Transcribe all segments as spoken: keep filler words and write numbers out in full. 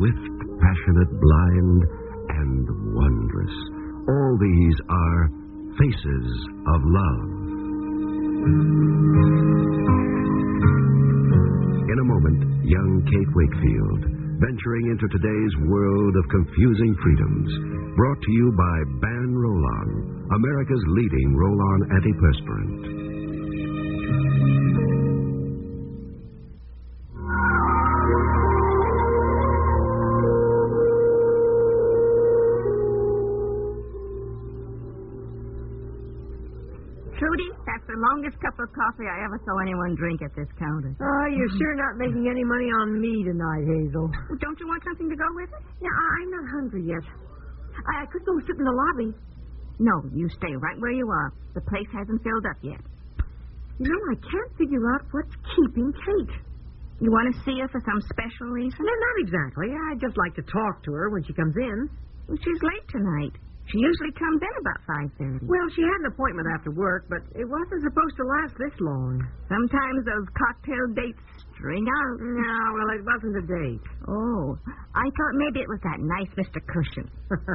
swift, passionate, blind, and wondrous. All these are faces of love. In a moment, young Kate Wakefield, venturing into today's world of confusing freedoms. Brought to you by Ban Roll-On, America's leading roll-on antiperspirant. Trudy, that's the longest cup of coffee I ever saw anyone drink at this counter. Oh, you're sure not making any money on me tonight, Hazel. Well, don't you want something to go with it? Yeah, I'm not hungry yet. I, I could go sit in the lobby. No, you stay right where you are. The place hasn't filled up yet. You know, I can't figure out what's keeping Kate. You want to see her for some special reason? No, not exactly. I'd just like to talk to her when she comes in. Well, she's late tonight. She usually comes in about five thirty. Well, she had an appointment after work, but it wasn't supposed to last this long. Sometimes those cocktail dates string out. No, well, it wasn't a date. Oh, I thought maybe it was that nice Mister Cushion.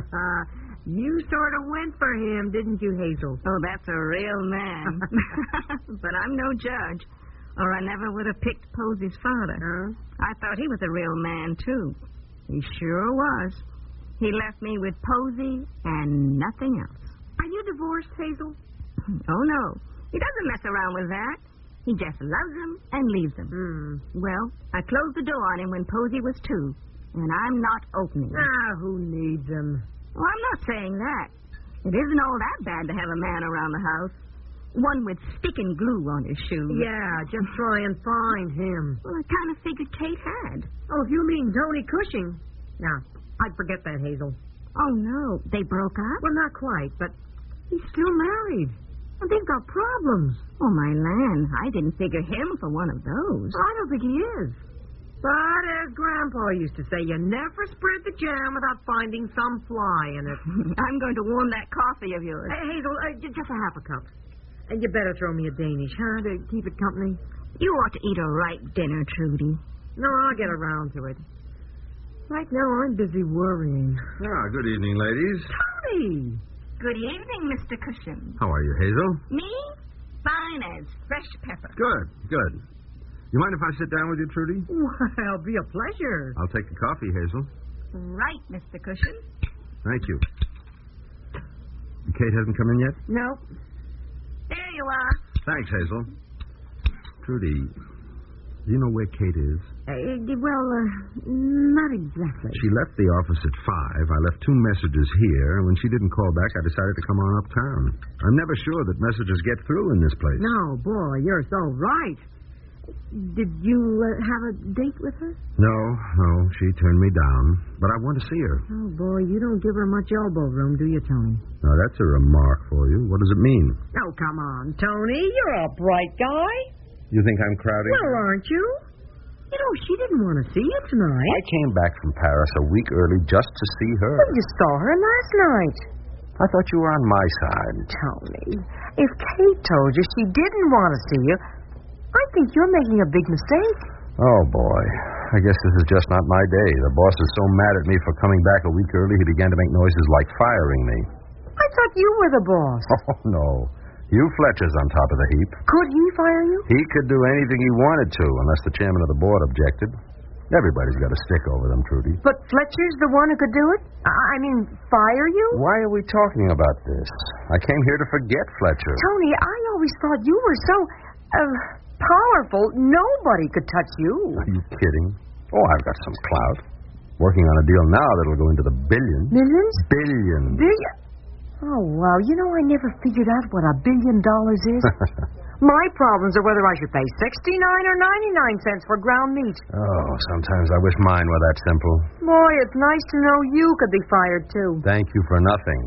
You sort of went for him, didn't you, Hazel? Oh, that's a real man. But I'm no judge, or I never would have picked Posey's father. Huh? I thought he was a real man, too. He sure was. He left me with Posey and nothing else. Are you divorced, Hazel? Oh, no. He doesn't mess around with that. He just loves them and leaves them. Hmm. Well, I closed the door on him when Posey was two, and I'm not opening it. Ah, who needs him? Well, I'm not saying that. It isn't all that bad to have a man around the house. One with stick and glue on his shoes. Yeah, just try and find him. Well, I kind of figured Kate had. Oh, if you mean Tony Cushing. Now, I'd forget that, Hazel. Oh, no. They broke up? Well, not quite, but he's still married. And they've got problems. Oh, my land. I didn't figure him for one of those. I don't think he is. But as Grandpa used to say, you never spread the jam without finding some fly in it. I'm going to warm that coffee of yours. Hey, Hazel, uh, j- just a half a cup. And you better throw me a Danish, huh, to keep it company? You ought to eat a right dinner, Trudy. No, I'll get around to it. Right now, I'm busy worrying. Ah, good evening, ladies. Tony! Good evening, Mister Cushing. How are you, Hazel? Me? Fine as fresh pepper. Good, good. You mind if I sit down with you, Trudy? Well, it'll be a pleasure. I'll take the coffee, Hazel. Right, Mister Cushing. Thank you. Kate hasn't come in yet? Nope. There you are. Thanks, Hazel. Trudy, do you know where Kate is? Uh, well, uh, not exactly. She left the office at five. I left two messages here. When she didn't call back, I decided to come on uptown. I'm never sure that messages get through in this place. No, boy, you're so right. Did you uh, have a date with her? No, no, she turned me down. But I want to see her. Oh, boy, you don't give her much elbow room, do you, Tony? Now, that's a remark for you. What does it mean? Oh, come on, Tony. You're a bright guy. You think I'm crowding? Well, aren't you? You know, she didn't want to see you tonight. I came back from Paris a week early just to see her. Well, you saw her last night. I thought you were on my side. Tony, if Kate told you she didn't want to see you, I think you're making a big mistake. Oh, boy. I guess this is just not my day. The boss is so mad at me for coming back a week early, he began to make noises like firing me. I thought you were the boss. Oh, no. Hugh Fletcher's on top of the heap. Could he fire you? He could do anything he wanted to, unless the chairman of the board objected. Everybody's got a stick over them, Trudy. But Fletcher's the one who could do it? I mean, fire you? Why are we talking about this? I came here to forget Fletcher. Tony, I always thought you were so, uh, powerful, nobody could touch you. Are you kidding? Oh, I've got some clout. Working on a deal now that'll go into the billions. Millions? Billions. Billion? Oh, wow. You know, I never figured out what a billion dollars is. My problems are whether I should pay sixty-nine or ninety-nine cents for ground meat. Oh, sometimes I wish mine were that simple. Boy, it's nice to know you could be fired, too. Thank you for nothing.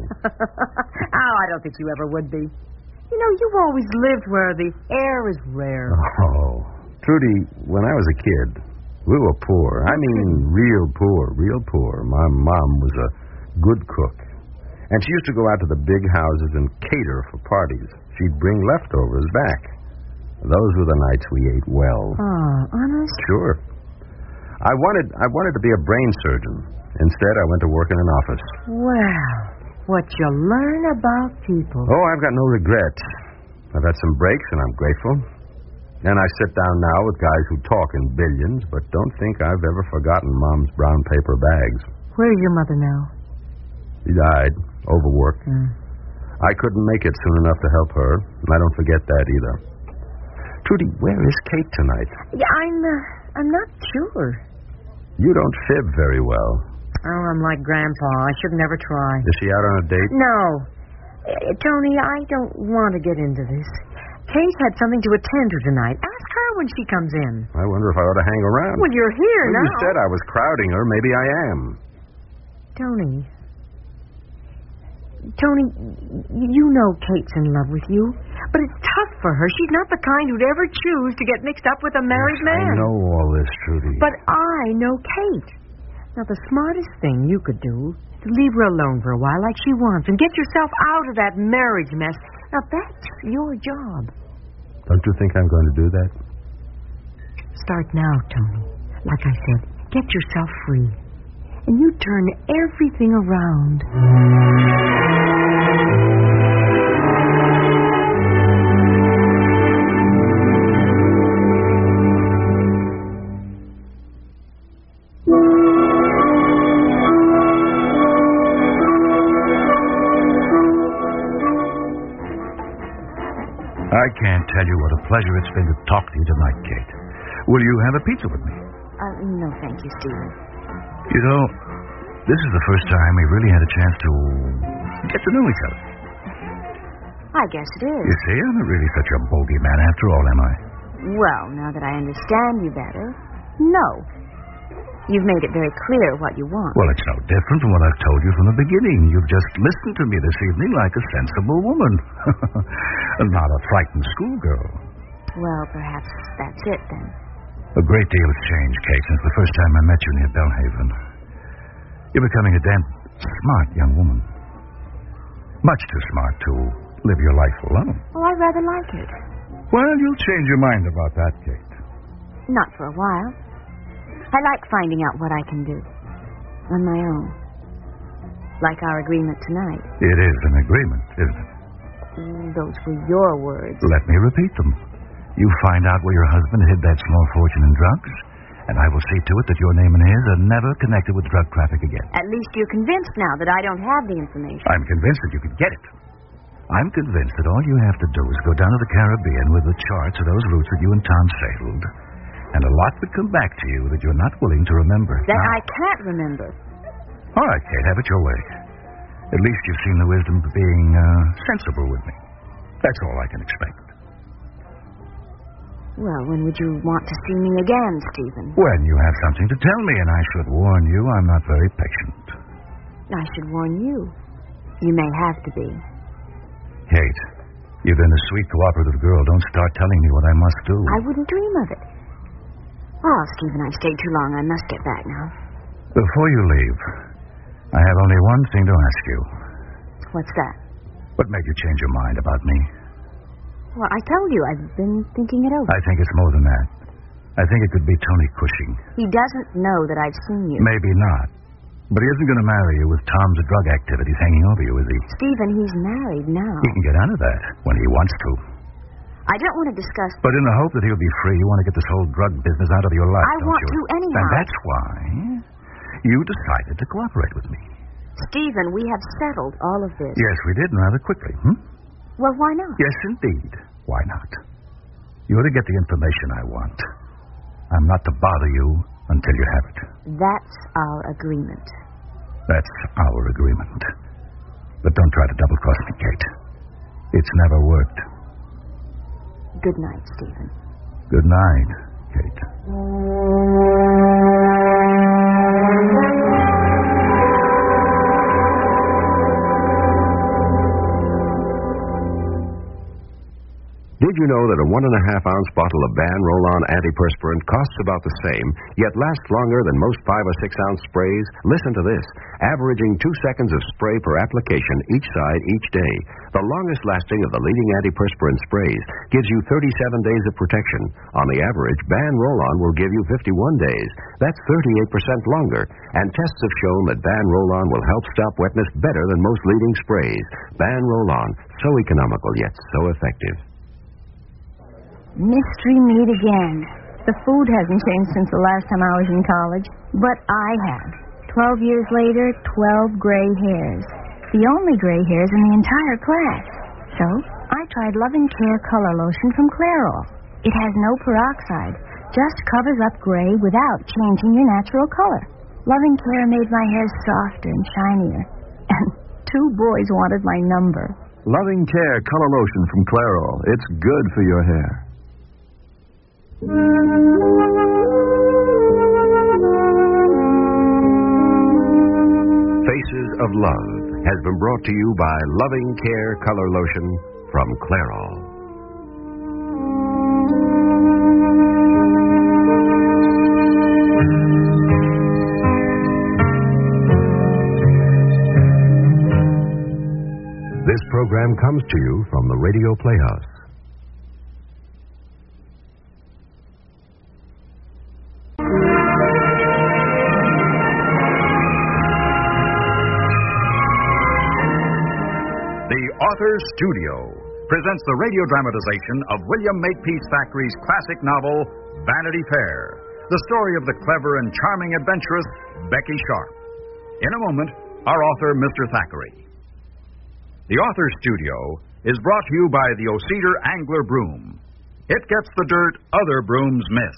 Oh, I don't think you ever would be. You know, you've always lived where the air is rare. Oh, Trudy, when I was a kid, we were poor. I mean, real poor, real poor. My mom was a good cook. And she used to go out to the big houses and cater for parties. She'd bring leftovers back. Those were the nights we ate well. Oh, honest? Sure. I wanted I wanted to be a brain surgeon. Instead, I went to work in an office. Well, what you learn about people. Oh, I've got no regrets. I've had some breaks, and I'm grateful. And I sit down now with guys who talk in billions, but don't think I've ever forgotten Mom's brown paper bags. Where's your mother now? She died, overworked. Mm. I couldn't make it soon enough to help her, and I don't forget that either. Trudy, where is Kate tonight? Yeah, I'm, uh, I'm not sure. You don't fib very well. Oh, I'm like Grandpa. I should never try. Is she out on a date? No. Uh, Tony, I don't want to get into this. Kate had something to attend to tonight. Ask her when she comes in. I wonder if I ought to hang around. Well, you're here well, now. You said I was crowding her. Maybe I am. Tony. Tony, you know Kate's in love with you, but it's tough for her. She's not the kind who'd ever choose to get mixed up with a married yes, man. I know all this, Trudy. But I know Kate. Now, the smartest thing you could do is to leave her alone for a while like she wants and get yourself out of that marriage mess. Now, that's your job. Don't you think I'm going to do that? Start now, Tony. Like I said, get yourself free. And you turn everything around. I can't tell you what a pleasure it's been to talk to you tonight, Kate. Will you have a pizza with me? Uh, no, thank you, Stephen. You know, this is the first time we really had a chance to get to know each other. I guess it is. You see, I'm not really such a bogeyman after all, am I? Well, now that I understand you better, no. You've made it very clear what you want. Well, it's no different from what I've told you from the beginning. You've just listened to me this evening like a sensible woman. And not a frightened schoolgirl. Well, perhaps that's it, then. A great deal has changed, Kate, since the first time I met you near Bellhaven. You're becoming a damn smart young woman. Much too smart to live your life alone. Oh, I rather like it. Well, you'll change your mind about that, Kate. Not for a while. I like finding out what I can do. On my own. Like our agreement tonight. It is an agreement, isn't it? Mm, those were your words. Let me repeat them. You find out where your husband hid that small fortune in drugs, and I will see to it that your name and his are never connected with drug traffic again. At least you're convinced now that I don't have the information. I'm convinced that you can get it. I'm convinced that all you have to do is go down to the Caribbean with the charts of those routes that you and Tom sailed, and a lot would come back to you that you're not willing to remember. That now, I can't remember. All right, Kate, have it your way. At least you've seen the wisdom of being uh, sensible with me. That's all I can expect. Well, when would you want to see me again, Stephen? When you have something to tell me, and I should warn you, I'm not very patient. I should warn you. You may have to be. Kate, you've been a sweet, cooperative girl. Don't start telling me what I must do. I wouldn't dream of it. Oh, Stephen, I've stayed too long. I must get back now. Before you leave, I have only one thing to ask you. What's that? What made you change your mind about me? Well, I told you I've been thinking it over. I think it's more than that. I think it could be Tony Cushing. He doesn't know that I've seen you. Maybe not. But he isn't going to marry you with Tom's drug activities hanging over you, is he? Stephen, he's married now. He can get out of that when he wants to. I don't want to discuss... But in the hope that he'll be free, you want to get this whole drug business out of your life, I don't want you? to anyhow. And that's why you decided to cooperate with me. Stephen, we have settled all of this. Yes, we did, and rather quickly. Hmm? Well, why not? Yes, indeed. Why not? You're to get the information I want. I'm not to bother you until you have it. That's our agreement. That's our agreement. But don't try to double-cross me, Kate. It's never worked. Good night, Stephen. Good night, Kate. Do Did you know that a one and a half ounce bottle of Ban Roll-On antiperspirant costs about the same, yet lasts longer than most five or six ounce sprays? Listen to this. Averaging two seconds of spray per application each side each day. The longest lasting of the leading antiperspirant sprays gives you thirty-seven days of protection. On the average, Ban Roll-On will give you fifty-one days. That's thirty-eight percent longer. And tests have shown that Ban Roll-On will help stop wetness better than most leading sprays. Ban Roll-On, so economical yet so effective. Mystery meat again. The food hasn't changed since the last time I was in college, but I have. Twelve years later, twelve gray hairs. The only gray hairs in the entire class. So, I tried Loving Care Color Lotion from Clairol. It has no peroxide, just covers up gray without changing your natural color. Loving Care made my hair softer and shinier. And two boys wanted my number. Loving Care Color Lotion from Clairol. It's good for your hair. Faces of Love has been brought to you by Loving Care Color Lotion from Clairol. This program comes to you from the Radio Playhouse. Authors Studio presents the radio dramatization of William Makepeace Thackeray's classic novel, Vanity Fair, the story of the clever and charming adventuress, Becky Sharp. In a moment, our author, Mister Thackeray. The Authors Studio is brought to you by the O'Cedar Angler Broom. It gets the dirt other brooms miss.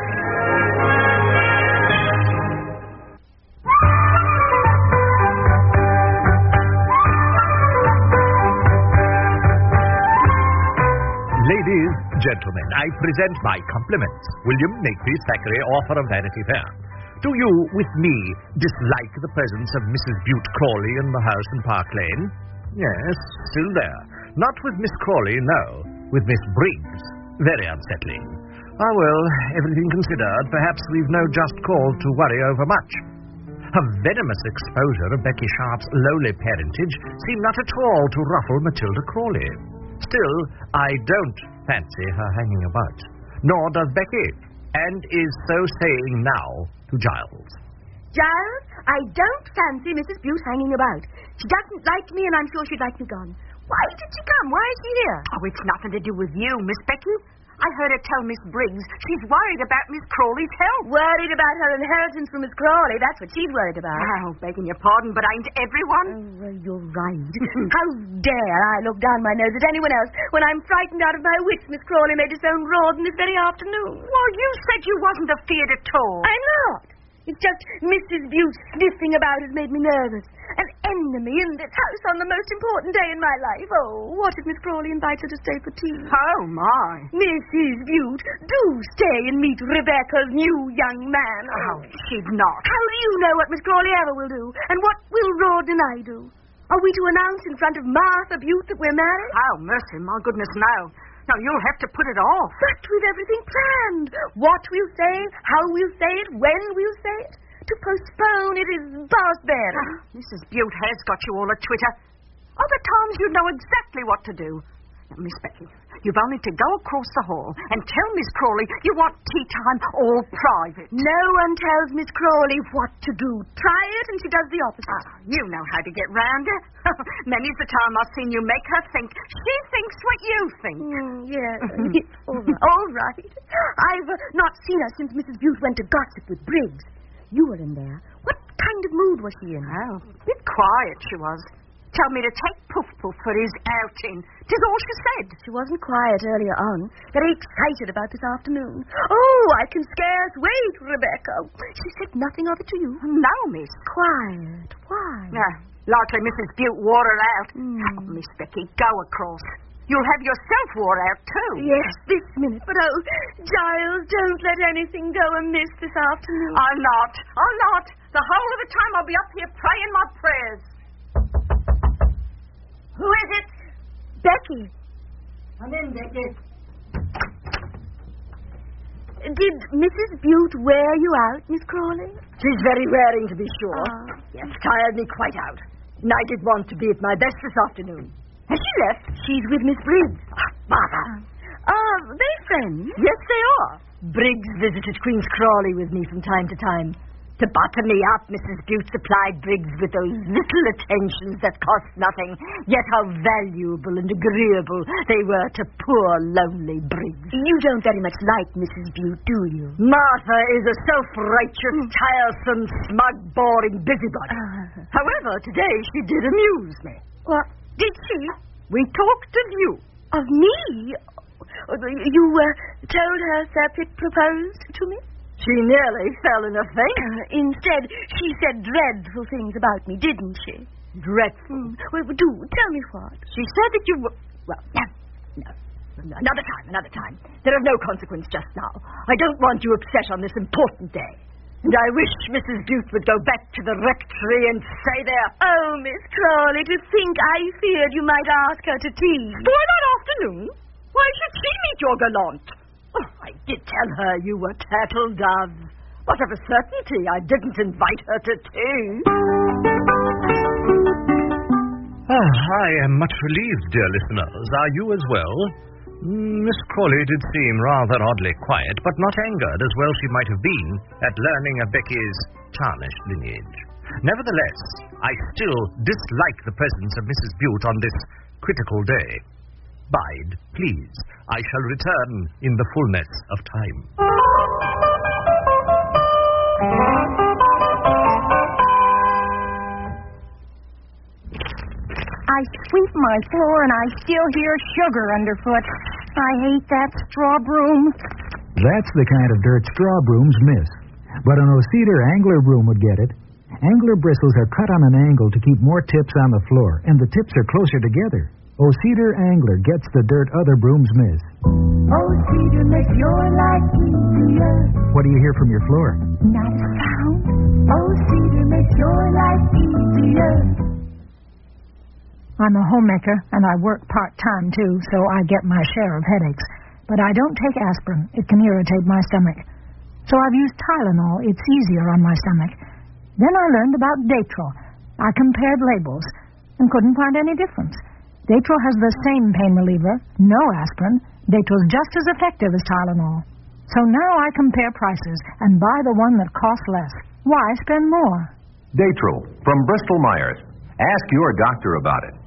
Ladies, gentlemen, I present my compliments. William Makepeace Thackeray, author of Vanity Fair. Do you, with me, dislike the presence of Missus Bute Crawley in the house in Park Lane? Yes, still there. Not with Miss Crawley, no. With Miss Briggs. Very unsettling. Ah, well, everything considered, perhaps we've no just cause to worry over much. Her venomous exposure of Becky Sharp's lowly parentage seemed not at all to ruffle Matilda Crawley. Still, I don't fancy her hanging about. Nor does Becky, and is so saying now to Giles. Giles, I don't fancy Missus Bute hanging about. She doesn't like me, and I'm sure she'd like me gone. Why did she come? Why is she here? Oh, it's nothing to do with you, Miss Becky. I heard her tell Miss Briggs she's worried about Miss Crawley's health. Worried about her inheritance from Miss Crawley. That's what she's worried about. Oh, begging your pardon, but ain't everyone? Oh, well, you're right. How dare I look down my nose at anyone else when I'm frightened out of my wits Miss Crawley made us own Rawdon this very afternoon? Well, you said you wasn't afeard at all. I'm not. It's just Missus Bute sniffing about has made me nervous. An enemy in this house on the most important day in my life. Oh, what if Miss Crawley invites her to stay for tea? Oh, my. Missus Bute, do stay and meet Rebecca's new young man. Oh, she'd not. How do you know what Miss Crawley ever will do? And what will Rawdon and I do? Are we to announce in front of Martha Bute that we're married? Oh, mercy, my goodness, no. No, you'll have to put it off. But with everything planned. What we'll say, how we'll say it, when we'll say it. To postpone it is vast bearing. Oh, Missus Bute has got you all a twitter. Other times you'd know exactly what to do. Now, Miss Becky, you've only to go across the hall and tell Miss Crawley you want tea time all private. No one tells Miss Crawley what to do. Try it and she does the opposite. Ah, you know how to get round her. Many's the time I've seen you make her think she thinks what you think. Mm, yes, all right. All right. I've uh, not seen her since Missus Bute went to gossip with Briggs. You were in there. What kind of mood was she in? Oh, a bit quiet she was. Tell me to take Poof Poof for his outing. 'Tis all she said. She wasn't quiet earlier on. Very excited about this afternoon. Oh, I can scarce wait, Rebecca. She said nothing of it to you? No, miss. Quiet. Why? Yeah, likely Missus Bute wore her out. Mm. Oh, Miss Becky, go across. You'll have yourself wore out, too. Yes, this minute. But, oh, Giles, don't let anything go amiss this afternoon. I'll not. I'll not. The whole of the time I'll be up here praying my prayers. Who is it? Becky. Come in, Becky. did Missus Bute wear you out, Miss Crawley? She's very wearing, to be sure. Oh. Yes, tired me quite out. And I did want to be at my best this afternoon. Has she left? She's with Miss Briggs. Ah, Martha. Are they friends? Yes, they are. Briggs visited Queen's Crawley with me from time to time. To butter me up, Missus Bute supplied Briggs with those little attentions that cost nothing, yet how valuable and agreeable they were to poor, lonely Briggs. You don't very much like Missus Bute, do you? Martha is a self-righteous, tiresome, smug, boring busybody. Uh. However, today she did amuse me. What? Did she? We talked of you. Of me? You uh, told her Sir Pitt proposed to me? She nearly fell in a faint. Uh, instead, she said dreadful things about me, didn't she? Dreadful? Mm. Well, do tell me what. She said that you were... Well, no, no. Another time, another time. There is no consequence just now. I don't want you upset on this important day. And I wish Missus Bute would go back to the rectory and stay there. Oh, Miss Crawley, to think I feared you might ask her to tea. For that afternoon? Why should she meet your gallant? Oh, I did tell her you were turtle doves. But of a certainty, I didn't invite her to tea. Ah, I am much relieved, dear listeners. Are you as well? Miss Crawley did seem rather oddly quiet, but not angered, as well she might have been, at learning of Becky's tarnished lineage. Nevertheless, I still dislike the presence of Missus Bute on this critical day. Bide, please. I shall return in the fullness of time. I sweep my floor and I still hear sugar underfoot. I hate that straw broom. That's the kind of dirt straw brooms miss. But an O-Cedar angler broom would get it. Angler bristles are cut on an angle to keep more tips on the floor, and the tips are closer together. O-Cedar angler gets the dirt other brooms miss. O-Cedar makes your life easier. What do you hear from your floor? Not a sound. O-Cedar makes your life easier. I'm a homemaker, and I work part-time, too, so I get my share of headaches. But I don't take aspirin. It can irritate my stomach. So I've used Tylenol. It's easier on my stomach. Then I learned about Datril. I compared labels and couldn't find any difference. Datril has the same pain reliever, no aspirin. Datril's just as effective as Tylenol. So now I compare prices and buy the one that costs less. Why spend more? Datril from Bristol Myers. Ask your doctor about it.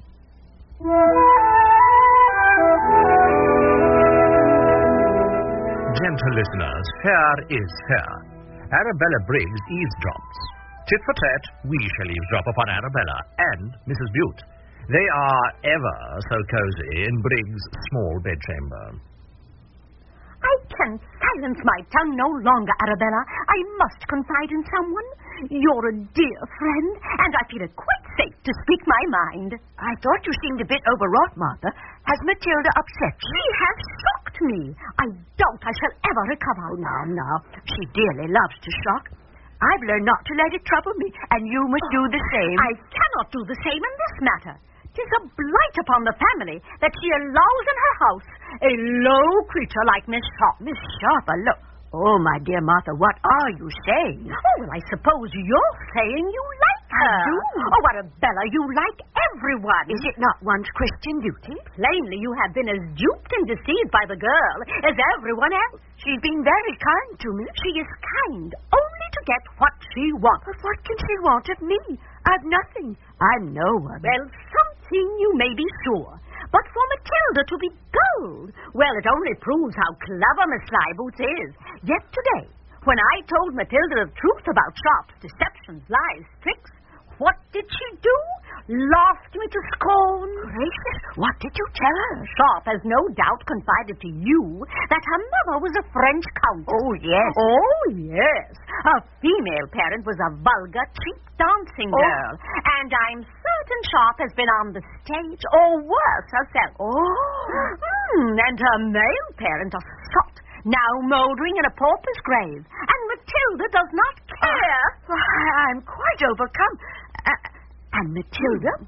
Gentle listeners, here is fair. Arabella Briggs eavesdrops. Tit for tat, we shall eavesdrop upon Arabella and Missus Bute. They are ever so cozy in Briggs' small bedchamber. I can silence my tongue no longer, Arabella. I must confide in someone. You're a dear friend, and I feel it quite safe to speak my mind. I thought you seemed a bit overwrought, Martha. Has Matilda upset you? She has shocked me. I doubt I shall ever recover. Oh, now, now. She dearly loves to shock. I've learned not to let it trouble me, and you must do the same. I cannot do the same in this matter. 'Tis a blight upon the family that she allows in her house a low creature like Miss Sharp. Miss Sharp, a low... Oh, my dear Martha, what are you saying? Oh, well, I suppose you're saying you like her. I do. Oh, Arabella, you like everyone. Is it not one's Christian duty? Plainly, you have been as duped and deceived by the girl as everyone else. She's been very kind to me. She is kind only to get what she wants. But what can she want of me? I've nothing. I'm no one. Well, something you may be sure. But for Matilda to be gold, well, it only proves how clever Miss Slyboots is. Yet today, when I told Matilda the truth about Sharp's deceptions, lies, tricks, what did she do? Laughed me to scorn. Gracious, what did you tell her? Sharp has no doubt confided to you that her mother was a French countess. Oh, yes. Oh, yes. Her female parent was a vulgar, cheap dancing girl. Oh. And I'm certain Sharp has been on the stage, or worse, herself. Oh. Mm, and her male parent, a sot, now mouldering in a pauper's grave. And Matilda does not care. Uh, I'm quite overcome. Uh, and Matilda,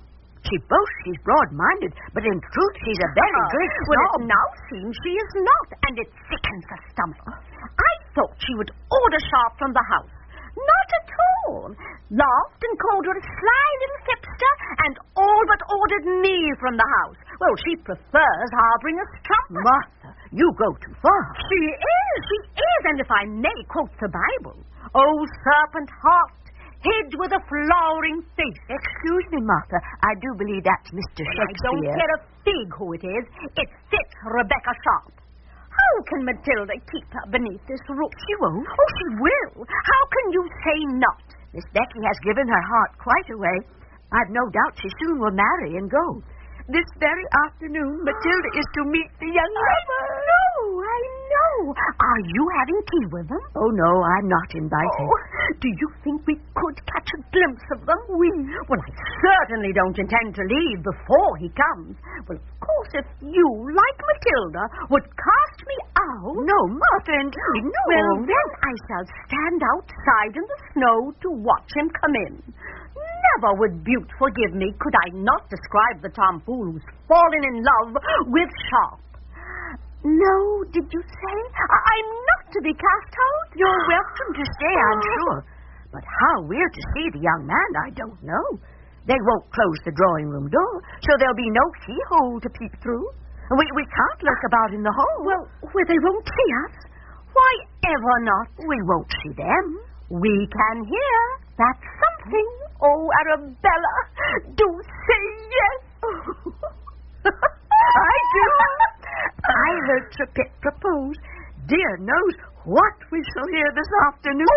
She boasts she's broad-minded, but in truth she's a very Oh, great well, snob. it now seems she is not, and it sickens the stomach. I thought she would order Sharp from the house. Not at all. Laughed and called her a sly little tipster, and all but ordered me from the house. Well, she prefers harbouring a strumpet. Martha, you go too far. She is, she is, and if I may quote the Bible, "O serpent heart, hid with a flowering face." Excuse me, Martha. I do believe that's Mister Well, I Shakespeare. don't care a fig who it is. It fits Rebecca Sharp. How can Matilda keep her beneath this roof? She won't. Oh, she will. How can you say not? Miss Becky has given her heart quite away. I've no doubt she soon will marry and go. This very afternoon, Matilda is to meet the young lover. No, I know. Are you having tea with them? Oh, no, I'm not invited. Oh, do you think we could catch a glimpse of them? We? Well, I certainly don't intend to leave before he comes. Well, of course, if you, like Matilda, would cast me out... No, Martha, indeed, no. Well, then I shall stand outside in the snow to watch him come in. Never would Butte forgive me could I not describe the tomfool who's fallen in love with Sharp. No, did you say? I- I'm not to be cast out? You're welcome to stay, I'm sure. But how we're to see the young man, I don't know. They won't close the drawing room door, so there'll be no keyhole to peep through. We, we can't lurk about in the hall. Well, where they won't see us? Why, ever not. We won't see them. We can hear. That's something. Oh, Arabella, do say yes. I do. I heard Sir Pitt propose. Dear knows what we shall hear this afternoon.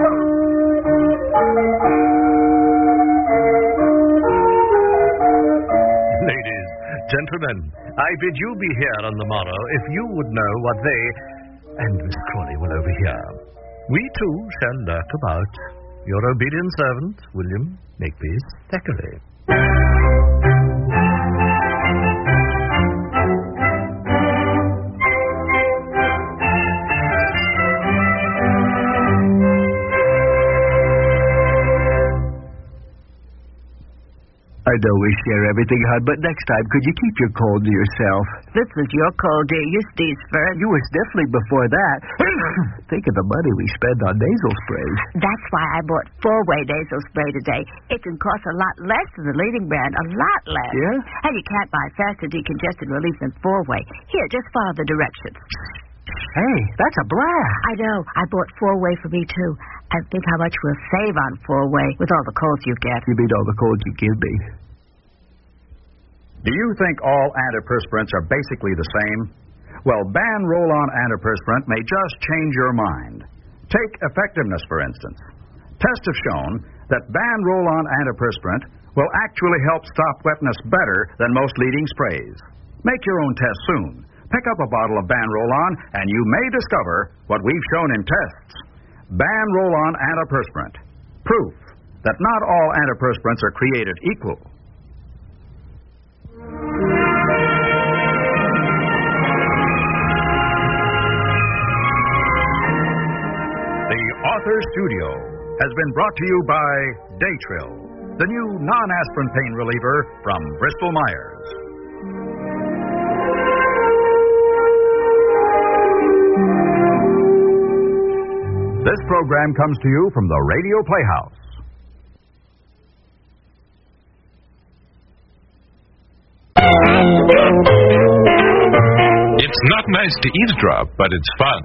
Ladies, gentlemen, I bid you be here on the morrow if you would know what they and Miss Crawley will overhear. We too shall lurk about. Your obedient servant, William Makepeace Thackeray. I know we share everything, hon, but next time, could you keep your cold to yourself? This is your cold, dear. You sneezed first. You was definitely before that. Think of the money we spend on nasal sprays. That's why I bought four-way nasal spray today. It can cost a lot less than the leading brand, a lot less. Yeah? And you can't buy faster decongestant relief than four-way. Here, just follow the directions. Hey, that's a blast. I know. I bought four-way for me, too. And think how much we'll save on four-way with all the colds you get. You mean all the colds you give me? Do you think all antiperspirants are basically the same? Well, Ban Roll-On antiperspirant may just change your mind. Take effectiveness, for instance. Tests have shown that Ban Roll-On antiperspirant will actually help stop wetness better than most leading sprays. Make your own test soon. Pick up a bottle of Ban Roll-On, and you may discover what we've shown in tests. Ban Roll-On antiperspirant. Proof that not all antiperspirants are created equal. The Author Studio has been brought to you by Daytrill, the new non-aspirin pain reliever from Bristol Myers. This program comes to you from the Radio Playhouse. It's not nice to eavesdrop, but it's fun.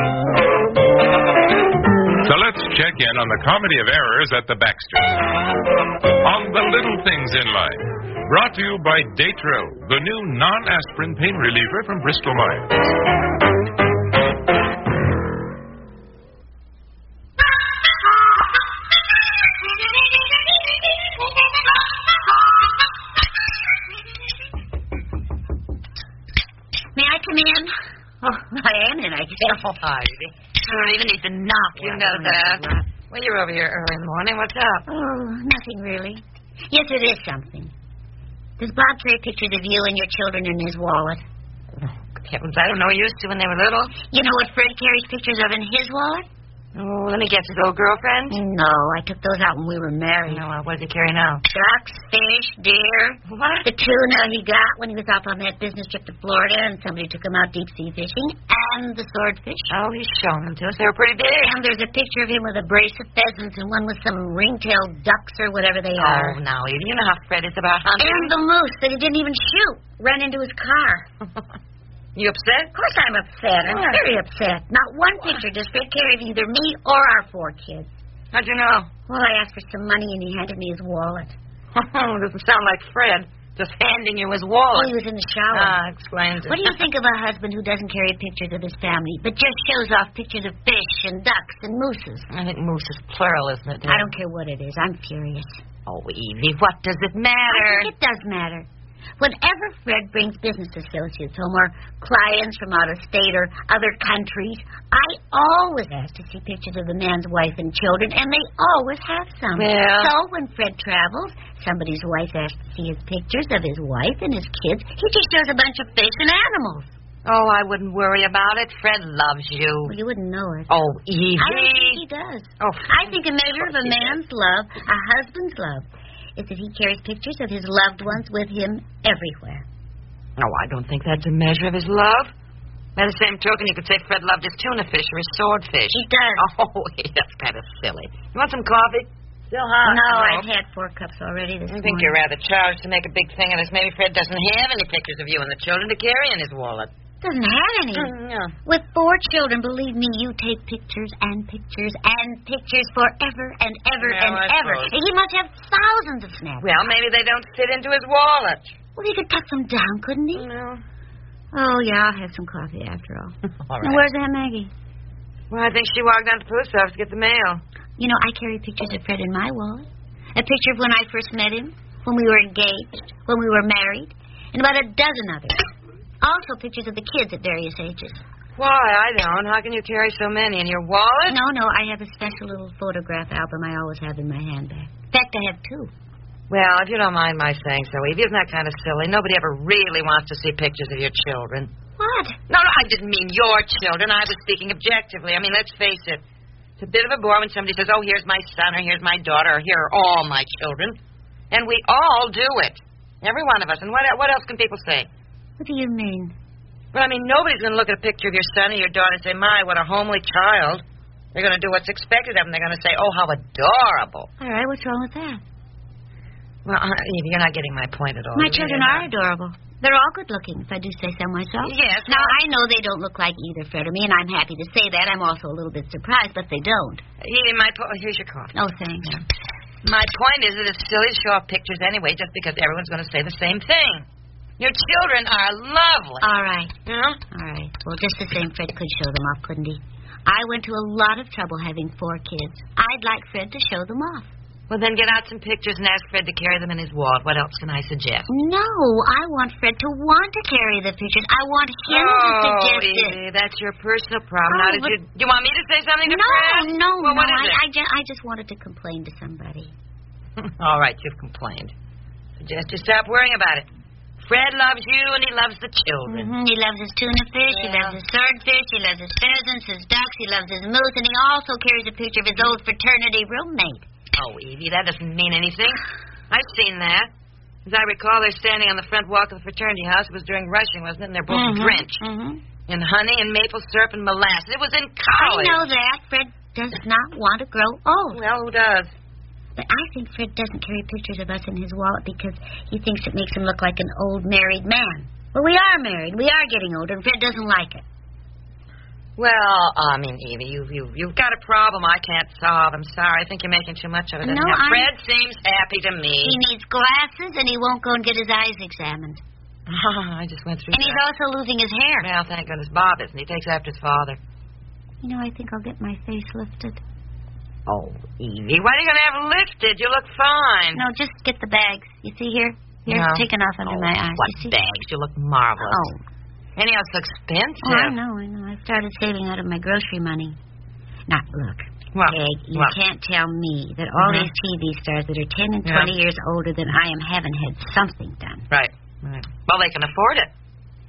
So let's check in on the comedy of errors at the Baxters. On the little things in life. Brought to you by Daytrill, the new non-aspirin pain reliever from Bristol Myers. May I come in? Oh, I am in, I guess. Oh, Heidi. You don't even need to knock. You know that. Well, you're over here early in the morning. What's up? Oh, nothing really. Yes, it is something. Does Bob carry pictures of you and your children in his wallet? Oh, heavens, I don't know. He used to when they were little. You know what Fred carries pictures of in his wallet? Oh, let me guess, his old girlfriend? No, I took those out when we were married. No, uh, what does he carry now? Ducks, fish, deer. What? The tuna he got when he was off on that business trip to Florida and somebody took him out deep-sea fishing. And the swordfish. Oh, he's shown them to us. They were pretty big. And there's a picture of him with a brace of pheasants and one with some ring-tailed ducks or whatever they are. Oh, now, Edie, you know how Fred is about hunting. And the moose that he didn't even shoot ran into his car. You upset? Of course I'm upset. I'm What? very upset. Not one picture does Fred carry of either me or our four kids. How'd you know? Well, I asked for some money and he handed me his wallet. Doesn't sound like Fred. Just handing you his Oh, wallet. he was in the shower. Ah, explains it. What do you think of a husband who doesn't carry pictures of his family, but just shows off pictures of fish and ducks and mooses? I think moose is plural, isn't it, dear? I don't care what it is. I'm furious. Oh, Evie, what does it matter? I think it does matter. Whenever Fred brings business associates home or clients from out of state or other countries, I always ask to see pictures of the man's wife and children, and they always have some. Well- So when Fred travels, somebody's wife asks to see his pictures of his wife and his kids. He just shows a bunch of fish and animals. Oh, I wouldn't worry about it. Fred loves you. Well, you wouldn't know it. Oh, Evie. I don't think he does. Oh, I think a measure of a man's love, a husband's love, is that he carries pictures of his loved ones with him everywhere. Oh, I don't think that's a measure of his love. By the same token, you could say Fred loved his tuna fish or his swordfish. He does. Oh, that's kind of silly. You want some coffee? Still hot? No, I I've had four cups already this I morning. think you're rather charged to make a big thing of this. Maybe Fred doesn't have any pictures of you and the children to carry in his wallet. Doesn't have any. Mm, yeah. With four children, believe me, you take pictures and pictures and pictures forever and ever Yeah, and I ever. suppose. He must have thousands of snaps. Well, maybe they don't fit into his wallet. Well, he could tuck them down, couldn't he? No. Oh, yeah, I'll have some coffee after all. All Now, right. where's Aunt Maggie? Well, I think she walked down to the post office to get the mail. You know, I carry pictures of Fred in my wallet. A picture of when I first met him, when we were engaged, when we were married, and about a dozen others. Also pictures of the kids at various ages. Why, I don't. How can you carry so many in your wallet? No, no, I have a special little photograph album I always have in my handbag. In fact, I have two. Well, if you don't mind my saying so, Evie, isn't that kind of silly? Nobody ever really wants to see pictures of your children. What? No, no, I didn't mean your children. I was speaking objectively. I mean, let's face it. It's a bit of a bore when somebody says, oh, here's my son, or here's my daughter, or here are all my children. And we all do it. Every one of us. And what, what else can people say? What do you mean? Well, I mean, nobody's going to look at a picture of your son or your daughter and say, my, what a homely child. They're going to do what's expected of them. They're going to say, oh, how adorable. All right, what's wrong with that? Well, uh, Evie, you're not getting my point at all. My You're children not. are adorable. They're all good looking, if I do say so myself. Yes. Now, I know they don't look like either Fred or me, and I'm happy to say that. I'm also a little bit surprised, but they don't. Evie, my po- here's your coffee. Oh, thanks. My point is that it's silly to show off pictures anyway, just because everyone's going to say the same thing. Your children are lovely. All right. Yeah? All right. Well, just the same, Fred could show them off, couldn't he? I went to a lot of trouble having four kids. I'd like Fred to show them off. Well, then get out some pictures and ask Fred to carry them in his wallet. What else can I suggest? No, I want Fred to want to carry the pictures. I want him to oh, suggest it. Evie, that's your personal problem. Oh, Now, did but- you, you want me to say something to No, Fred? no, well, no. What is I, it? I, just, I just wanted to complain to somebody. All right, you've complained. Suggest you stop worrying about it. Fred loves you, and he loves the children. Mm-hmm. He loves his tuna fish, Yeah. he loves his swordfish, he loves his pheasants, his ducks, he loves his moose, and he also carries a picture of his old fraternity roommate. Oh, Evie, that doesn't mean anything. I've seen that. As I recall, they're standing on the front walk of the fraternity house. It was during rushing, wasn't it? And they're both Mhm, drenched mhm. in honey and maple syrup and molasses. It was in college. I know that. Fred does not want to grow old. Well, who does? But I think Fred doesn't carry pictures of us in his wallet because he thinks it makes him look like an old married man. Well, we are married. We are getting older, and Fred doesn't like it. Well, I mean, Evie, you, you, you've got a problem I can't solve. I'm sorry. I think you're making too much of it. No, Now, I'm- Fred seems happy to me. He needs glasses, and he won't go and get his eyes examined. I just went through And he's that. also losing his hair. Well, thank goodness Bob isn't. He takes after his father. You know, I think I'll get my face lifted. Oh, Evie, why are you going to have it lifted? You look fine. No, just get the bags. You see here? Here's No. taken off under Oh, my eyes. What You see? bags? You look marvelous. Oh. Any else expensive? Oh, I know, I know. I started saving out of my grocery money. Now, look, What? Peg, you What? can't tell me that all Mhm. these T V stars that are ten and Yeah. twenty years older than I am haven't had something done. Right. Right. Well, they can afford it.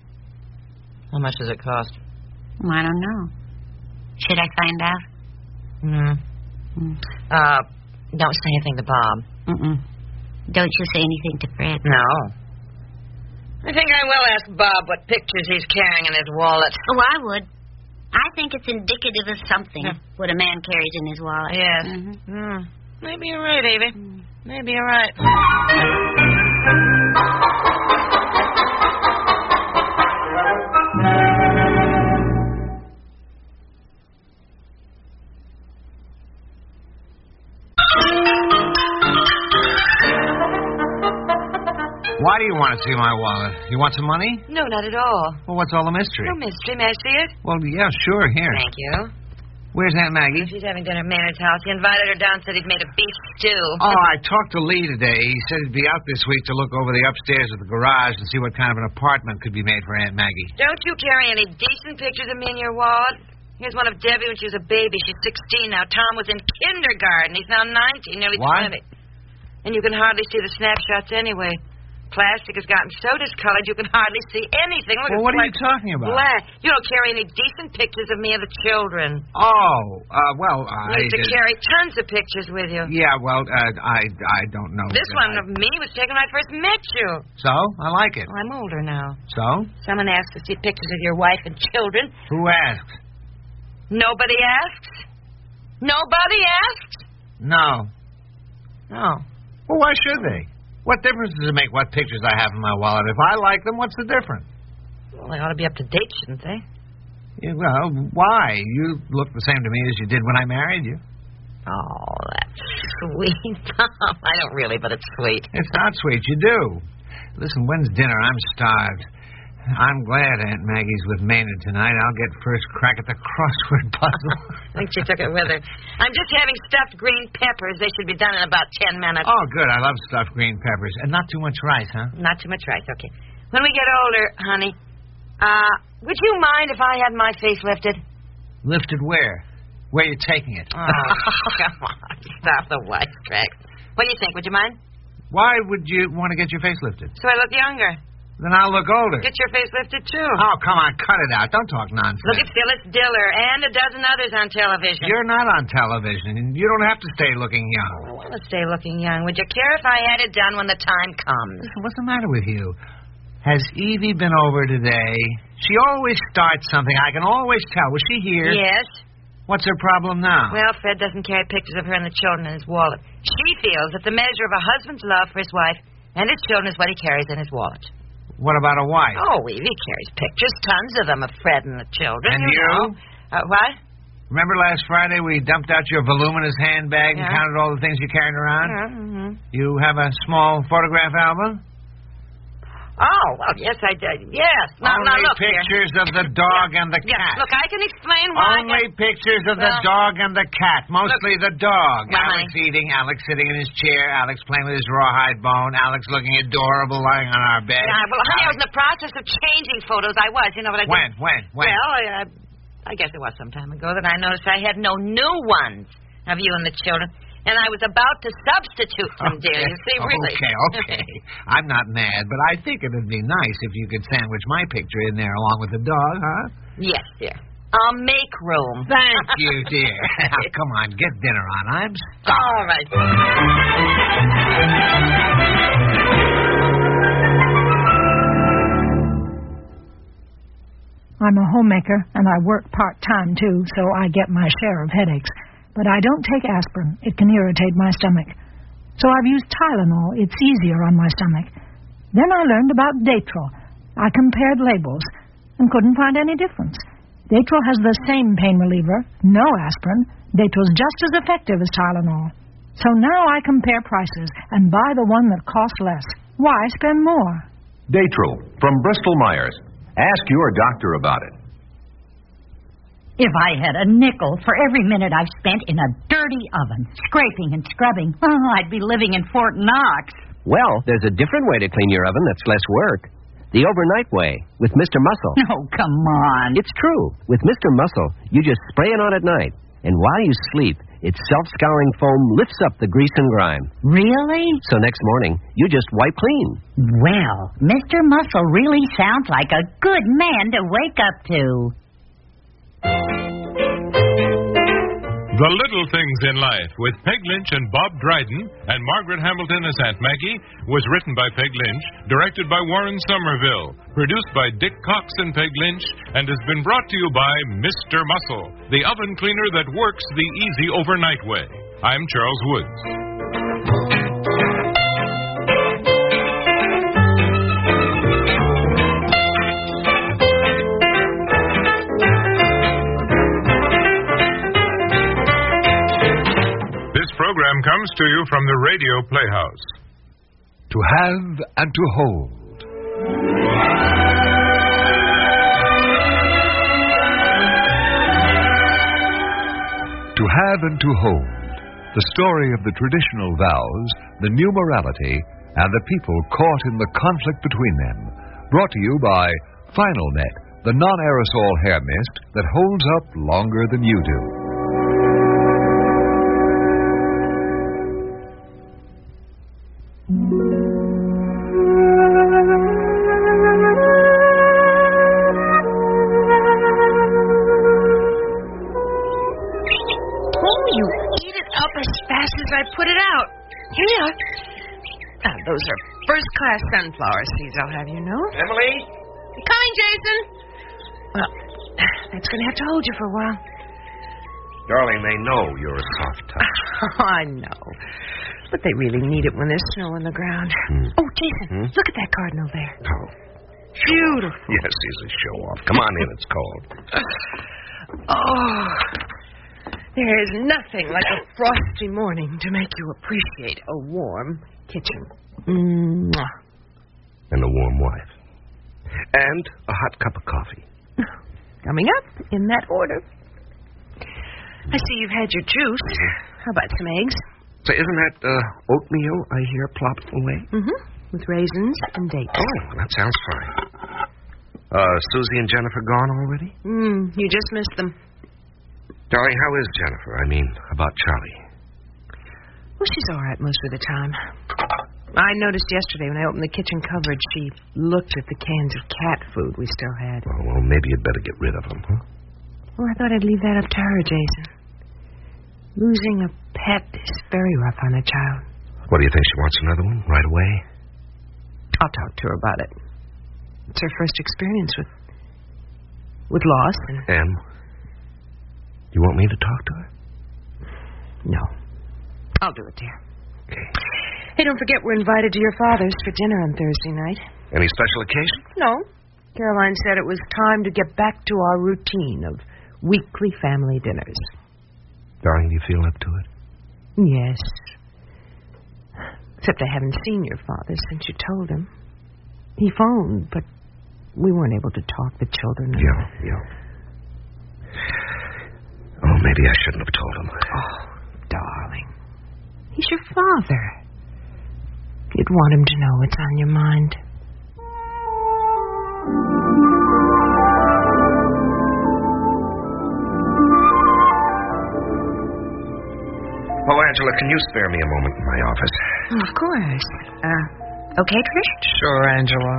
How much does it cost? Well, I don't know. Should I find out? Mm. Mm. Uh, don't say anything to Bob. Mm-mm. Don't you say anything to Fred? No. I think I will ask Bob what pictures he's carrying in his wallet. Oh, I would. I think it's indicative of something, yeah. what a man carries in his wallet. Yes. Mm-hmm. Mm. Maybe you're right, Avie. Mm. Maybe you're right. Why do you want to see my wallet? You want some money? No, not at all. Well, what's all the mystery? No mystery. May I see it? Well, yeah, sure, here. Thank you. Where's Aunt Maggie? She's having dinner at Maynard's house. He invited her down, said he'd made a beef stew. Oh, I talked to Lee today. He said he'd be out this week to look over the upstairs of the garage and see what kind of an apartment could be made for Aunt Maggie. Don't you carry any decent pictures of me in your wallet? Here's one of Debbie when she was a baby. She's sixteen now. Tom was in kindergarten. He's now nineteen, nearly what? twenty. And you can hardly see the snapshots anyway. Plastic has gotten so discolored you can hardly see anything. Look, well, what are like you talking about? Black. You don't carry any decent pictures of me or the children. Oh, uh, well, I... You used to did... carry tons of pictures with you. Yeah, well, uh, I I don't know. This one I... of me was taken when I first met you. So? I like it. Well, I'm older now. So? Someone asked to see pictures of your wife and children. Who asked? Nobody asks? Nobody asks? No. No. Well, why should they? What difference does it make what pictures I have in my wallet? If I like them, what's the difference? Well, they ought to be up to date, shouldn't they? Yeah, well, why? You look the same to me as you did when I married you. Oh, that's sweet. I don't really, but it's sweet. It's not sweet. You do. Listen, when's dinner? I'm starved. I'm glad Aunt Maggie's with Maynard tonight. I'll get first crack at the crossword puzzle. I think she took it with her. I'm just having stuffed green peppers. They should be done in about ten minutes. Oh, good. I love stuffed green peppers. And not too much rice, huh? Not too much rice, okay. When we get older, honey, uh, would you mind if I had my face lifted? Lifted where? Where are you taking it? Oh, come on. Stop the wisecrack. What do you think? Would you mind? Why would you want to get your face lifted? So I look younger. Then I'll look older. Get your face lifted, too. Oh, come on, cut it out. Don't talk nonsense. Look at Phyllis Diller and a dozen others on television. You're not on television. You don't have to stay looking young. I want to stay looking young. Would you care if I had it done when the time comes? Listen, what's the matter with you? Has Evie been over today? She always starts something. I can always tell. Was she here? Yes. What's her problem now? Well, Fred doesn't carry pictures of her and the children in his wallet. She feels that the measure of a husband's love for his wife and his children is what he carries in his wallet. What about a wife? Oh, Evie carries pictures, tons of them, of Fred and the children. And you? you? Uh, what? Remember last Friday we dumped out your voluminous handbag yeah. and counted all the things you carried around? Yeah, mm-hmm. You have a small photograph album? Oh, well, yes, I did. Yes. Now, Only now, look pictures here. of the dog yeah. and the cat. Yeah. Look, I can explain why. Only I... pictures of well, the dog and the cat. Mostly look, the dog. well, Alex I... eating, Alex sitting in his chair, Alex playing with his rawhide bone, Alex looking adorable lying on our bed. Yeah, well, honey, Alex... I was in the process of changing photos. I was. You know what I did? When? When? When? Well, I, I guess it was some time ago that I noticed I had no new ones of you and the children. And I was about to substitute them, okay. dear. You see, really. Okay, okay. I'm not mad, but I think it would be nice if you could sandwich my picture in there along with the dog, huh? Yes, dear. I'll make room. Thank you, dear. Now, come on, get dinner on. I'm starved. All right. I'm a homemaker, and I work part-time, too, so I get my share of headaches. But I don't take aspirin. It can irritate my stomach. So I've used Tylenol. It's easier on my stomach. Then I learned about Datril. I compared labels and couldn't find any difference. Datril has the same pain reliever, no aspirin. Datril's just as effective as Tylenol. So now I compare prices and buy the one that costs less. Why spend more? Datril from Bristol Myers. Ask your doctor about it. If I had a nickel for every minute I've spent in a dirty oven, scraping and scrubbing, oh, I'd be living in Fort Knox. Well, there's a different way to clean your oven that's less work. The overnight way, with Mister Muscle. Oh, come on. It's true. With Mister Muscle, you just spray it on at night, and while you sleep, its self-scouring foam lifts up the grease and grime. Really? So next morning, you just wipe clean. Well, Mister Muscle really sounds like a good man to wake up to. The Little Things in Life with Peg Lynch and Bob Dryden and Margaret Hamilton as Aunt Maggie was written by Peg Lynch, directed by Warren Somerville, produced by Dick Cox and Peg Lynch, and has been brought to you by Mister Muscle, the oven cleaner that works the easy overnight way. I'm Charles Woods. This program comes to you from the Radio Playhouse. To have and to hold. To have and to hold. The story of the traditional vows, the new morality, and the people caught in the conflict between them. Brought to you by Final Net, the non-aerosol hair mist that holds up longer than you do. I put it out. Here. Ah, those are first-class sunflower seeds, I'll have you know. Emily? Coming, Jason. Well, that's going to have to hold you for a while. Darling, they know you're a soft touch. Oh, I know. But they really need it when there's snow on the ground. Hmm. Oh, Jason, Hmm? look at that cardinal there. Oh. Beautiful. Yes, he's a show-off. Come on in, it's cold. Oh, there is nothing like a frosty morning to make you appreciate a warm kitchen. Mwah. And a warm wife. And a hot cup of coffee. Coming up in that order. I see you've had your juice. How about some eggs? So isn't that uh, oatmeal I hear plopped away? Mm-hmm. With raisins and dates. Oh, that sounds fine. Uh, Susie and Jennifer gone already? Mm, you just missed them. Darling, how is Jennifer? I mean, about Charlie. Well, she's all right most of the time. I noticed yesterday when I opened the kitchen cupboard, she looked at the cans of cat food we still had. Oh, well, maybe you'd better get rid of them, huh? Well, I thought I'd leave that up to her, Jason. Losing a pet is very rough on a child. What do you think? She wants another one right away? I'll talk to her about it. It's her first experience with with loss. And... Em, you want me to talk to her? No. I'll do it, dear. Okay. Hey, don't forget we're invited to your father's for dinner on Thursday night. Any special occasion? No. Caroline said it was time to get back to our routine of weekly family dinners. Darling, do you feel up to it? Yes. Except I haven't seen your father since you told him. He phoned, but we weren't able to talk the children. Yeah, yeah. Oh, maybe I shouldn't have told him. Oh, darling. He's your father. You'd want him to know what's on your mind. Oh, Angela, can you spare me a moment in my office? Oh, of course. Uh, okay, Trish? Sure, Angela.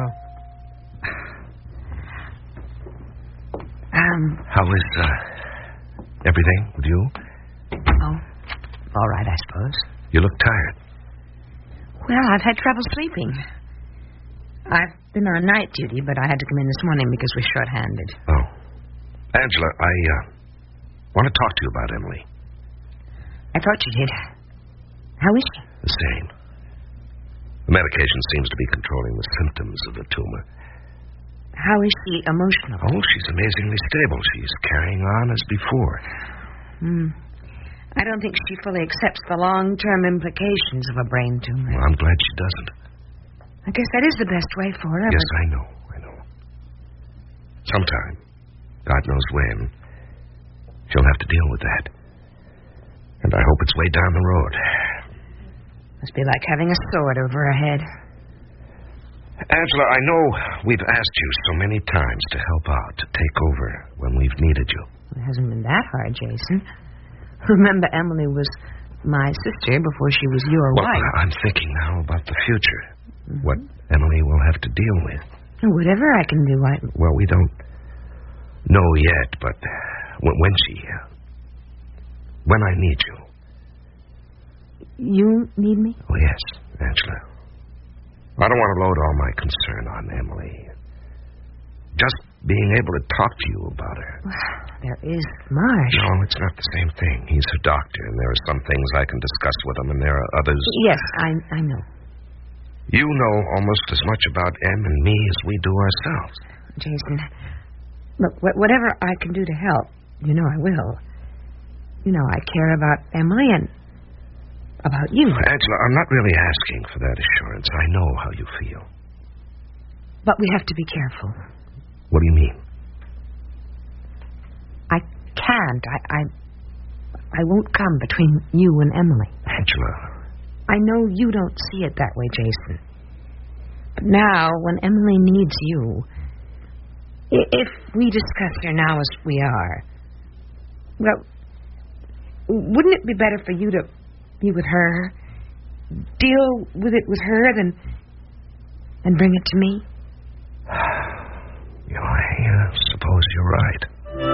Um. How is, uh, everything with you? Oh, all right, I suppose. You look tired. Well, I've had trouble sleeping. I've been on night duty, but I had to come in this morning because we're short-handed. Oh. Angela, I, uh, want to talk to you about Emily. I thought you did. How is she? The same. The medication seems to be controlling the symptoms of the tumor. How is she emotional? Oh, she's amazingly stable. She's carrying on as before. Hmm. I don't think she fully accepts the long-term implications of a brain tumor. Well, I'm glad she doesn't. I guess that is the best way for her. Yes, but... I know. I know. Sometime, God knows when, she'll have to deal with that. And I hope it's way down the road. Must be like having a sword over her head. Angela, I know we've asked you so many times to help out, to take over when we've needed you. It hasn't been that hard, Jason. Remember, Emily was my sister before she was your well, wife. I'm thinking now about the future. Mm-hmm. What Emily will have to deal with. Whatever I can do, I... Well, we don't know yet, but when, when she... Uh, when I need you. You need me? Oh, yes, Angela. I don't want to load all my concern on Emily. Just being able to talk to you about her. There is Marsh. No, it's not the same thing. He's her doctor, and there are some things I can discuss with him, and there are others... Yes, I, I know. You know almost as much about Em and me as we do ourselves. Jason, look, wh- whatever I can do to help, you know I will. You know I care about Emily and about you. Angela, I'm not really asking for that assurance. I know how you feel. But we have to be careful. What do you mean? I can't. I, I, I won't come between you and Emily. Angela. I know you don't see it that way, Jason. But now, when Emily needs you, if we discuss her now as we are, well, wouldn't it be better for you to be with her, deal with it with her, than, than bring it to me? You know, I uh, suppose you're right.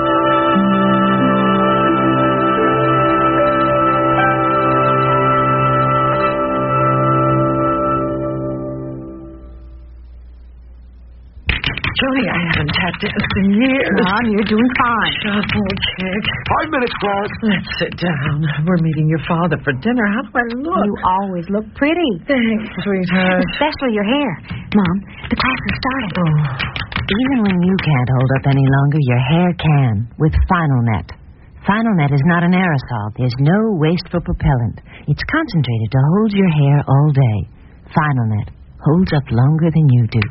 Julie, I haven't tapped it in years. Mom, you're doing fine. Double check. Five minutes, Claude. Let's sit down. We're meeting your father for dinner. How do I look? You always look pretty. Thanks, sweetheart. Especially your hair. Mom, the class is starting. Oh. Even when you can't hold up any longer, your hair can with Final Net. Final Net is not an aerosol. There's no wasteful propellant. It's concentrated to hold your hair all day. Final Net holds up longer than you do.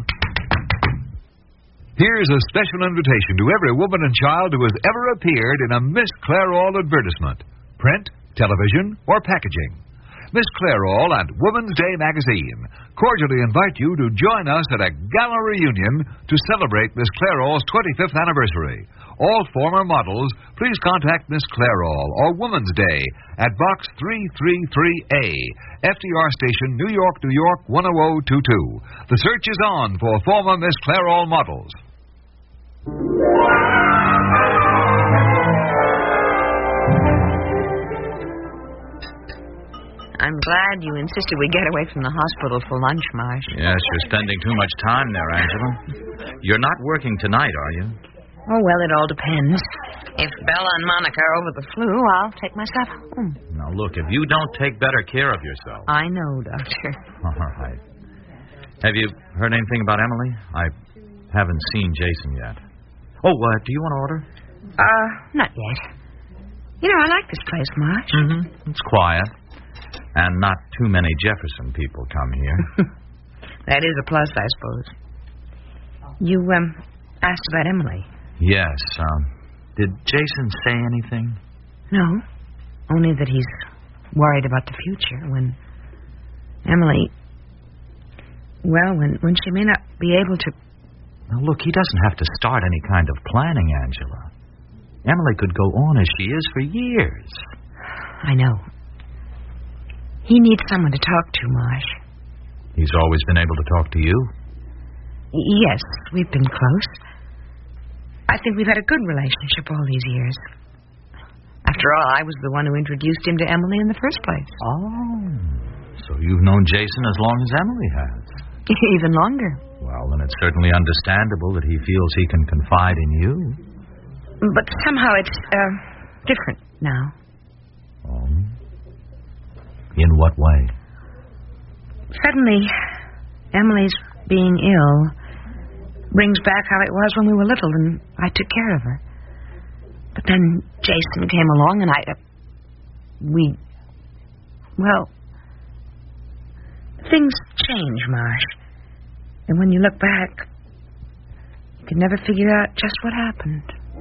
Here's a special invitation to every woman and child who has ever appeared in a Miss Clairol advertisement, print, television, or packaging. Miss Clairol and Woman's Day magazine cordially invite you to join us at a gala reunion to celebrate Miss Clairol's twenty-fifth anniversary. All former models, please contact Miss Clairol or Woman's Day at Box three thirty-three A, F D R Station, New York, New York, one oh oh two two. The search is on for former Miss Clairol models. I'm glad you insisted we get away from the hospital for lunch, Marsh. Yes, you're spending too much time there, Angela. You're not working tonight, are you? Oh, well, it all depends. If Bella and Monica are over the flu, I'll take myself home. Now, look, if you don't take better care of yourself... I know, Doctor. All right. Have you heard anything about Emily? I haven't seen Jason yet. Oh, uh, do you want to order? Uh, not yet. You know, I like this place, Marsh. Mm-hmm. It's quiet. And not too many Jefferson people come here. That is a plus, I suppose. You, um, asked about Emily. Yes. Um, did Jason say anything? No. Only that he's worried about the future when Emily... Well, when, when she may not be able to... Now, look, he doesn't have to start any kind of planning, Angela. Emily could go on as she is for years. I know. He needs someone to talk to, Marsh. He's always been able to talk to you? Yes, we've been close. I think we've had a good relationship all these years. After all, I was the one who introduced him to Emily in the first place. Oh. So you've known Jason as long as Emily has? Even longer. Well, then it's certainly understandable that he feels he can confide in you. But somehow it's, uh, different now. Oh. In what way? Suddenly, Emily's being ill brings back how it was when we were little and I took care of her. But then Jason came along and I... Uh, we... Well... Things change, Marsh. And when you look back, you can never figure out just what happened.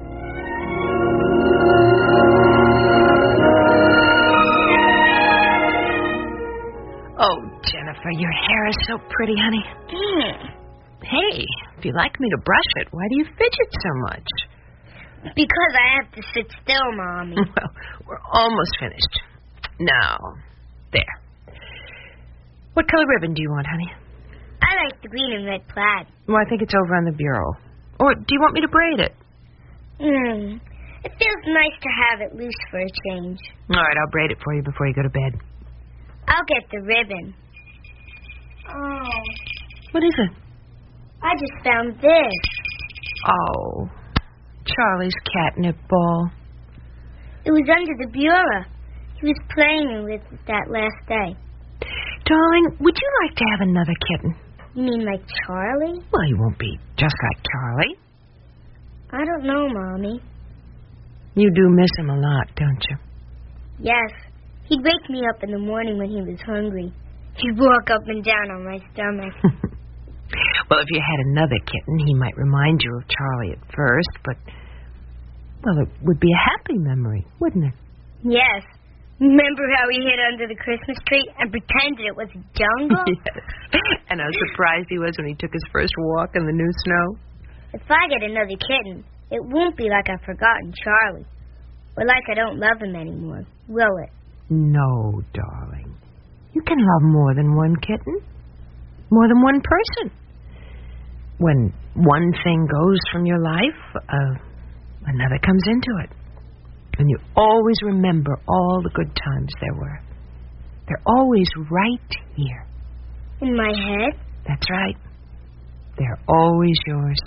Oh, Jennifer, your hair is so pretty, honey. Mm. Hey, if you like me to brush it, why do you fidget so much? Because I have to sit still, Mommy. Well, we're almost finished. Now, there. What color ribbon do you want, honey? I like the green and red plaid. Well, I think it's over on the bureau. Or do you want me to braid it? Hmm. It feels nice to have it loose for a change. All right, I'll braid it for you before you go to bed. I'll get the ribbon. Oh. What is it? I just found this. Oh, Charlie's catnip ball. It was under the bureau. He was playing with it that last day. Darling, would you like to have another kitten? You mean like Charlie? Well, he won't be just like Charlie. I don't know, Mommy. You do miss him a lot, don't you? Yes. He'd wake me up in the morning when he was hungry. He'd walk up and down on my stomach. Well, if you had another kitten, he might remind you of Charlie at first, but, well, it would be a happy memory, wouldn't it? Yes. Remember how he hid under the Christmas tree and pretended it was a jungle? Yes. And how surprised he was when he took his first walk in the new snow? If I get another kitten, it won't be like I've forgotten Charlie. Or like I don't love him anymore, will it? No, darling. You can love more than one kitten. More than one person. When one thing goes from your life, uh, another comes into it. And you always remember all the good times there were. They're always right here. In my head? That's right. They're always yours.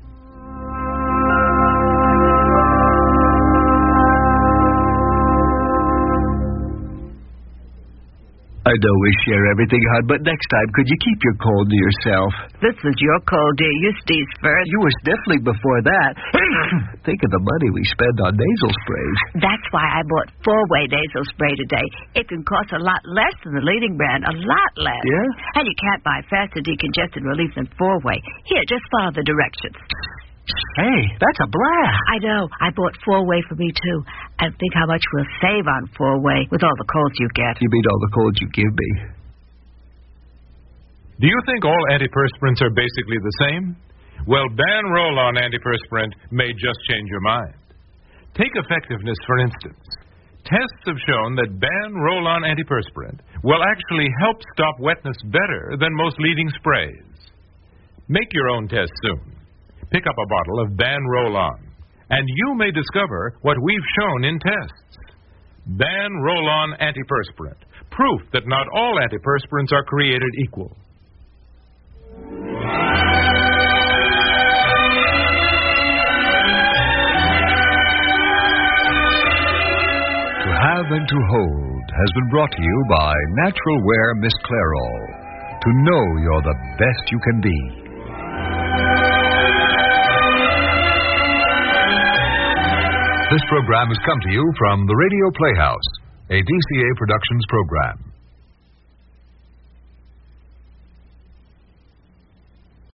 I'd always share everything, hon, but next time, could you keep your cold to yourself? This was your cold, dear. You sneezed first. You were sniffling before that. Think of the money we spend on nasal sprays. That's why I bought four-way nasal spray today. It can cost a lot less than the leading brand, a lot less. Yeah? And you can't buy faster decongestant relief than four-way. Here, just follow the directions. Hey, that's a blast. I know. I bought four-way for me, too. And think how much we'll save on four-way with all the colds you get. You mean all the colds you give me? Do you think all antiperspirants are basically the same? Well, Ban Roll-On antiperspirant may just change your mind. Take effectiveness, for instance. Tests have shown that Ban Roll-On antiperspirant will actually help stop wetness better than most leading sprays. Make your own test soon. Pick up a bottle of Ban Roll-On, and you may discover what we've shown in tests. Ban Roll-On antiperspirant, proof that not all antiperspirants are created equal. To Have and to Hold has been brought to you by Natural Wear Miss Clairol. To know you're the best you can be. This program has come to you from the Radio Playhouse, a D C A Productions program.